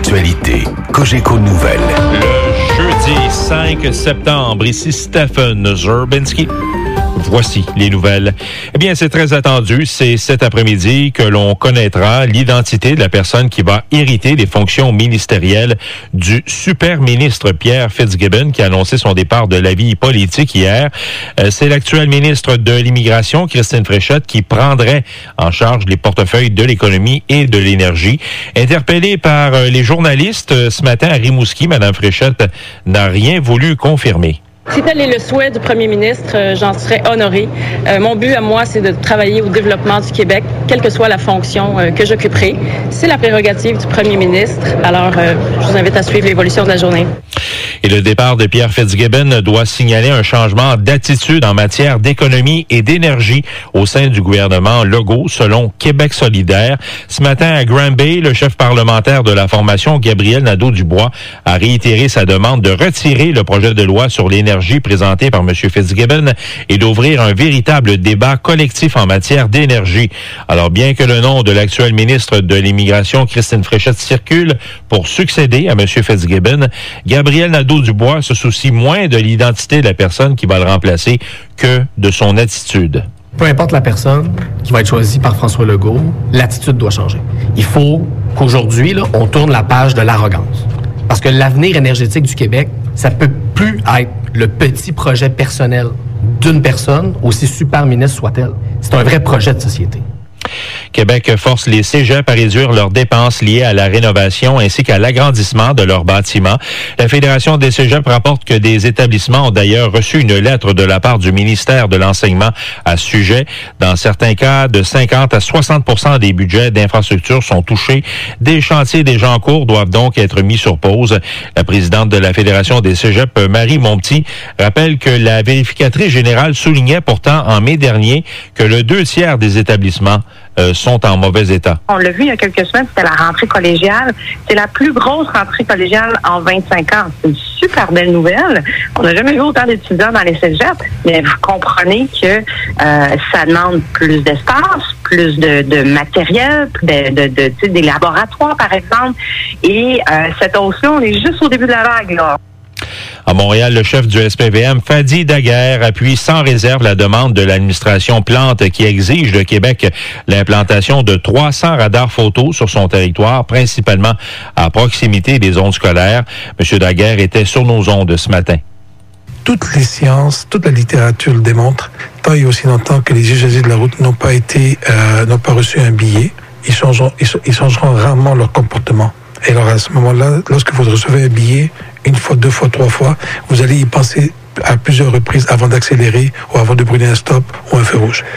l'actualité. Cogeco Nouvelles. Le jeudi 5 septembre, ici Stephen Zerbinski. Voici les nouvelles. Eh bien, c'est très attendu. C'est cet après-midi que l'on connaîtra l'identité de la personne qui va hériter des fonctions ministérielles du super ministre Pierre Fitzgibbon qui a annoncé son départ de la vie politique hier. C'est l'actuel ministre de l'Immigration, Christine Fréchette, qui prendrait en charge les portefeuilles de l'économie et de l'énergie. Interpellée par les journalistes ce matin à Rimouski, Mme Fréchette n'a rien voulu confirmer. Si tel est le souhait du premier ministre, j'en serais honorée. Mon but à moi, c'est de travailler au développement du Québec, quelle que soit la fonction que j'occuperai. C'est la prérogative du premier ministre. Alors, je vous invite à suivre l'évolution de la journée. Et le départ de Pierre Fitzgibbon doit signaler un changement d'attitude en matière d'économie et d'énergie au sein du gouvernement Legault, selon Québec solidaire. Ce matin, à Granby, le chef parlementaire de la formation, Gabriel Nadeau-Dubois, a réitéré sa demande de retirer le projet de loi sur l'énergie présenté par M. Fitzgibbon et d'ouvrir un véritable débat collectif en matière d'énergie. Alors, bien que le nom de l'actuel ministre de l'Immigration, Christine Fréchette, circule pour succéder à M. Fitzgibbon, Gabriel Nadeau-Dubois se soucie moins de l'identité de la personne qui va le remplacer que de son attitude. Peu importe la personne qui va être choisie par François Legault, l'attitude doit changer. Il faut qu'aujourd'hui, là, on tourne la page de l'arrogance. Parce que l'avenir énergétique du Québec, ça peut plus être le petit projet personnel d'une personne, aussi super ministre soit-elle. C'est un vrai projet de société. Québec force les cégeps à réduire leurs dépenses liées à la rénovation ainsi qu'à l'agrandissement de leurs bâtiments. La Fédération des cégeps rapporte que des établissements ont d'ailleurs reçu une lettre de la part du ministère de l'Enseignement à ce sujet. Dans certains cas, de 50 à 60% des budgets d'infrastructure sont touchés. Des chantiers déjà en cours doivent donc être mis sur pause. La présidente de la Fédération des cégeps, Marie Monpetit, rappelle que la vérificatrice générale soulignait pourtant en mai dernier que le 2/3 des établissements sont en mauvais état. On l'a vu il y a quelques semaines, c'était la rentrée collégiale. C'est la plus grosse rentrée collégiale en 25 ans. C'est une super belle nouvelle. On n'a jamais vu autant d'étudiants dans les cégeps, mais vous comprenez que ça demande plus d'espace, plus de matériel, des laboratoires, par exemple. Et cette hausse-là, on est juste au début de la vague, là. À Montréal, le chef du SPVM, Fadi Daguerre, appuie sans réserve la demande de l'administration Plante qui exige de Québec l'implantation de 300 radars photos sur son territoire, principalement à proximité des zones scolaires. M. Daguerre était sur nos ondes ce matin. Toutes les sciences, toute la littérature le démontre, tant et aussi longtemps que les usagers de la route n'ont pas reçu un billet, ils changeront rarement leur comportement. Et alors à ce moment-là, lorsque vous recevez un billet, une fois, deux fois, trois fois, vous allez y penser à plusieurs reprises avant d'accélérer ou avant de brûler un stop ou un feu rouge.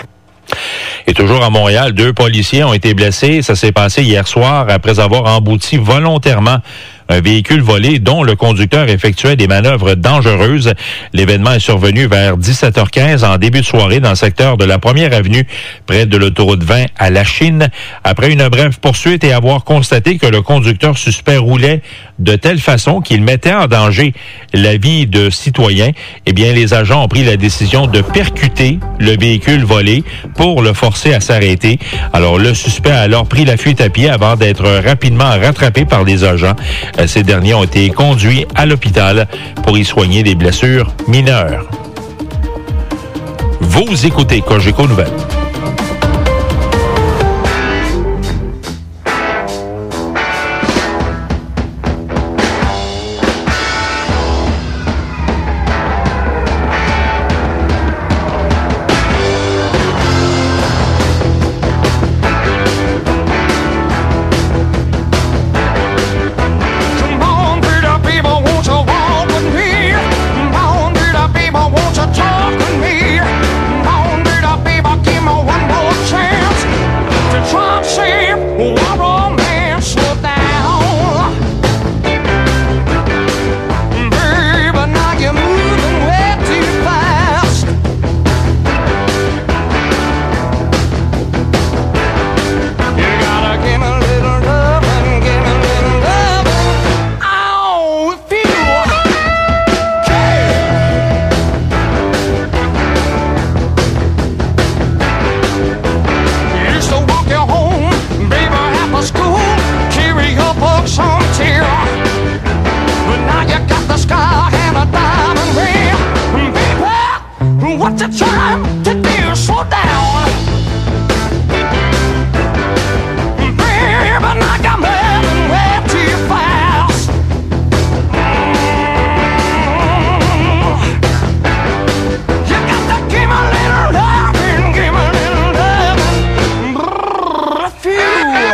Et toujours à Montréal, 2 policiers ont été blessés. Ça s'est passé hier soir après avoir embouti volontairement un véhicule volé dont le conducteur effectuait des manœuvres dangereuses. L'événement est survenu vers 17h15 en début de soirée dans le secteur de la 1er avenue, près de l'autoroute 20 à La Chine. Après une brève poursuite et avoir constaté que le conducteur suspect roulait de telle façon qu'il mettait en danger la vie de citoyens, eh bien, les agents ont pris la décision de percuter le véhicule volé pour le forcer à s'arrêter. Alors, le suspect a alors pris la fuite à pied avant d'être rapidement rattrapé par les agents. Ces derniers ont été conduits à l'hôpital pour y soigner des blessures mineures. Vous écoutez Cogeco Nouvelles. Come on, you're trying to do, slow down. Baby, now you're moving way too fast. You got to give me a little loving, give me a little loving. Brrr, phew.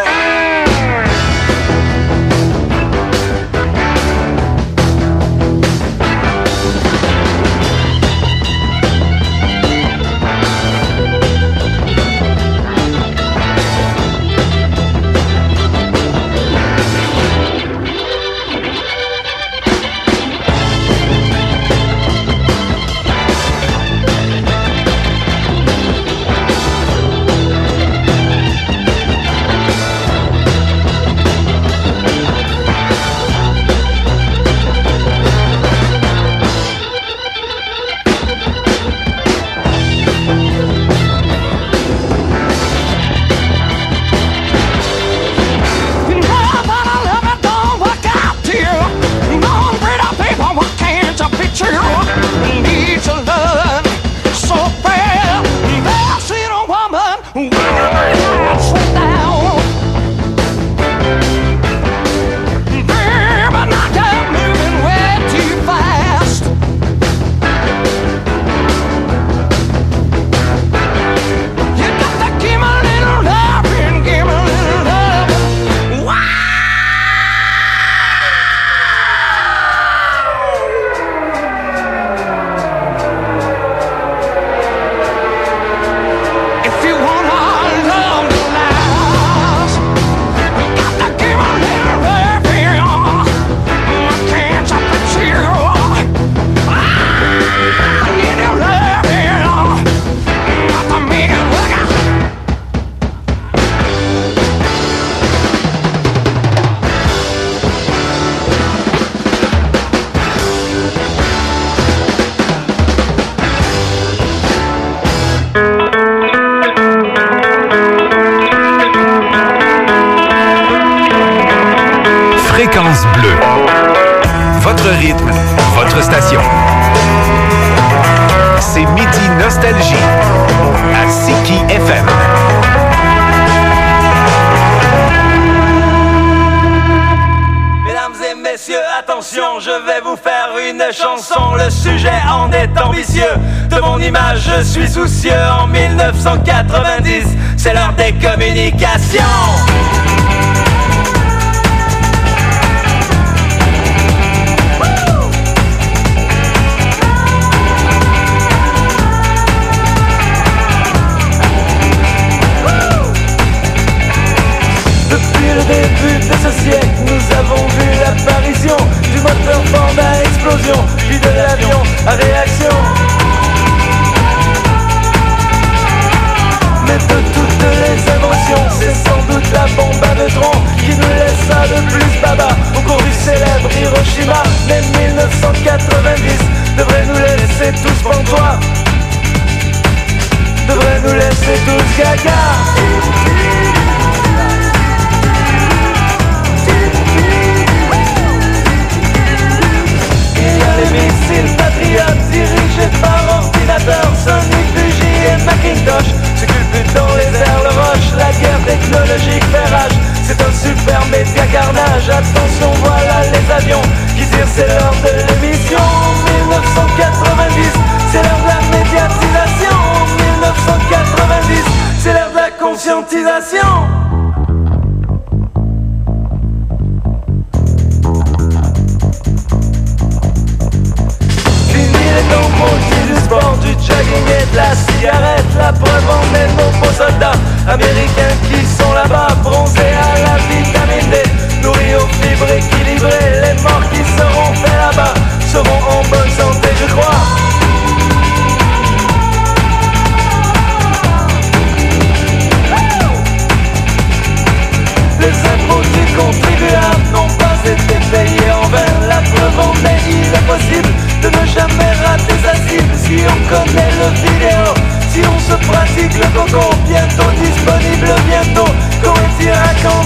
Fréquence Bleue. Votre rythme, votre station. C'est Midi Nostalgie à Siki FM. Mesdames et messieurs, attention, je vais vous faire une chanson. Le sujet en est ambitieux. De mon image, je suis soucieux. En 1990, c'est l'heure des communications. Début de ce siècle, nous avons vu l'apparition du moteur fort à explosion, puis de l'avion à réaction. Mais de toutes les inventions, c'est sans doute la bombe à neutrons qui nous laissa le plus baba au cours du célèbre Hiroshima. Mais 1990 devrait nous laisser tous pantois, devrait nous laisser tous gaga. Les missiles patriotes dirigés par ordinateur, Sony, Fuji et Macintosh se culbutent dans les airs, le roche, la guerre technologique fait rage. C'est un super média carnage, attention voilà les avions qui tirent, c'est l'heure de l'émission. 1990, c'est l'heure de la médiatisation. 1990, c'est l'heure de la conscientisation. Du sport, du jogging et de la cigarette. La preuve en est nos beaux soldats américains qui sont là-bas, bronzés à la vitamine D, nourris aux fibres équilibrées. Les morts qui seront faits là-bas seront en bonne santé, je crois. Les impôts du contribuable n'ont pas été payés en vain. La preuve en est, il est possible de ne jamais rater sa cible. Si on connaît le vidéo, si on se pratique le coco, bientôt disponible, bientôt. Quand est-il à quand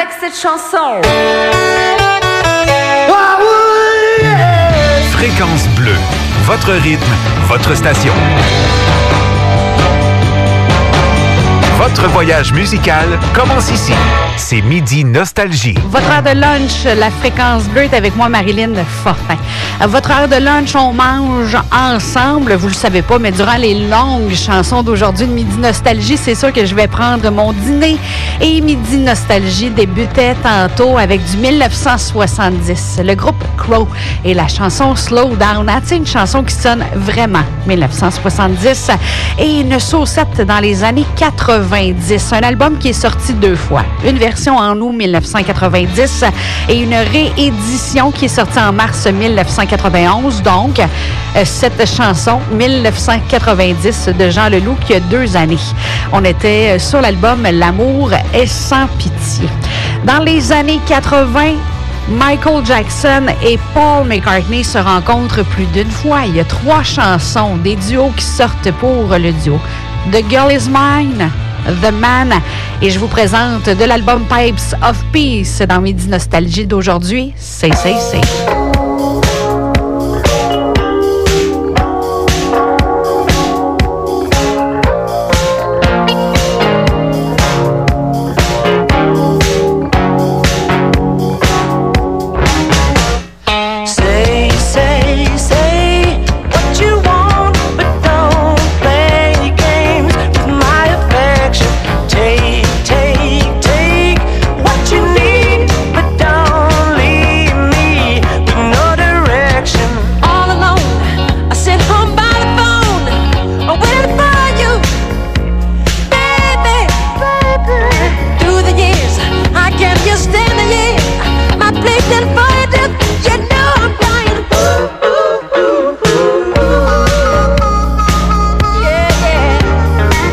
avec cette chanson. Fréquence Bleue, votre rythme, votre station. Votre voyage musical commence ici. C'est Midi Nostalgie. Votre heure de lunch, la Fréquence Bleue est avec moi, Marilyn Fortin. À votre heure de lunch, on mange ensemble. Vous le savez pas, mais durant les longues chansons d'aujourd'hui de Midi Nostalgie, c'est sûr que je vais prendre mon dîner. Et Midi Nostalgie débutait tantôt avec du 1970. Le groupe Crow et la chanson Slow Down. C'est une chanson qui sonne vraiment 1970 et une saucette dans les années 80. Un album qui est sorti 2 fois. Une version en août 1990 et une réédition qui est sortie en mars 1991. Donc, cette chanson 1990 de Jean Leloup qui a 2 années. On était sur l'album L'amour est sans pitié. Dans les années 80, Michael Jackson et Paul McCartney se rencontrent plus d'une fois. Il y a 3 chansons, des duos qui sortent pour le duo. The Girl Is Mine, The Man, et je vous présente de l'album Pipes of Peace dans Midi Nostalgie d'aujourd'hui. C'est. Stand the year, my place and